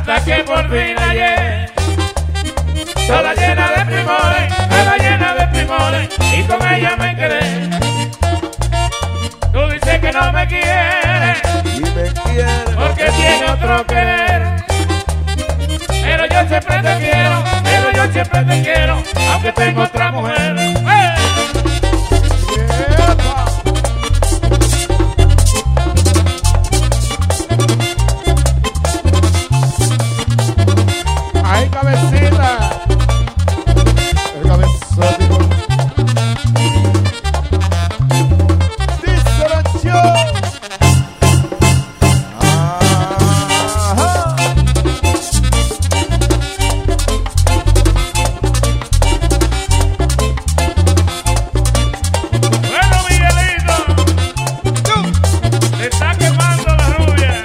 hasta que por fin la hallé, toda llena de primores, toda llena de primores, y con ella me quedé. Tú dices que no me quieres, Y me quiere. porque tiene otro querer. Pero yo siempre te quiero, pero yo siempre te quiero, aunque tengo otra mujer. ¡Eh! Ay, cabecita. El cabezote. Díselo, yo. Ajá. Bueno, Miguelito, te está quemando la rubia.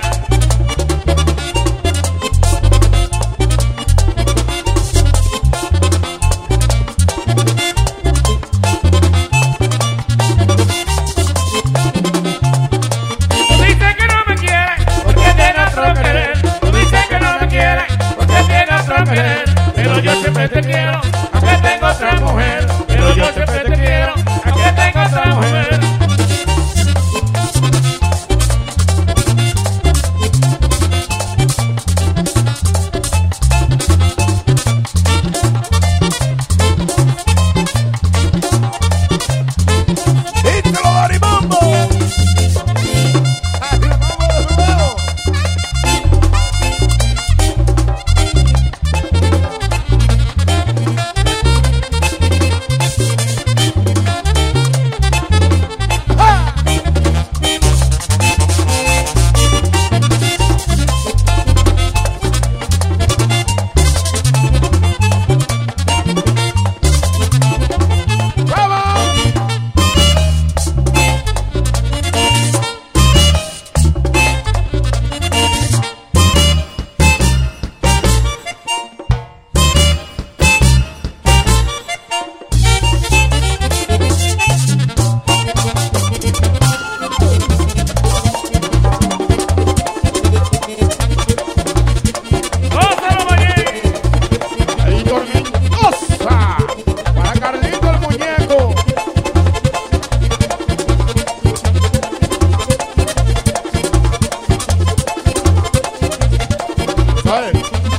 Tú dices que no me quieres porque tiene otro querer. Tú dices que no me quieres porque tiene otro querer. Pero yo siempre te quiero, aunque tengo otra mujer. Pero yo siempre te quiero, aunque tengo otra mujer. ¡Díselo, Marimambo! Ay, vamos de nuevo. ¡Gózalo, Maguey! Ahí Tormentosa. Para Carlito el muñeco. ¿Sabes?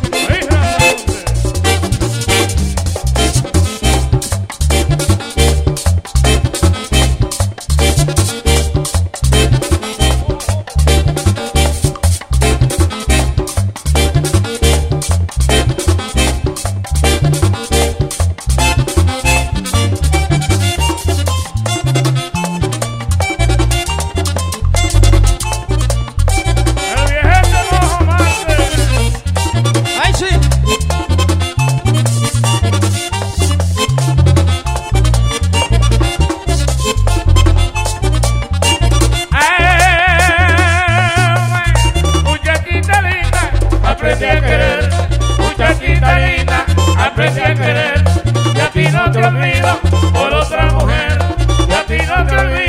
El viejito Rojo Marte. ¡Ay, sí! Muchachita linda, aprendí a querer. Muchachita linda, aprendí a querer. Y a ti no te olvido por otra mujer. Y a ti no te olvido.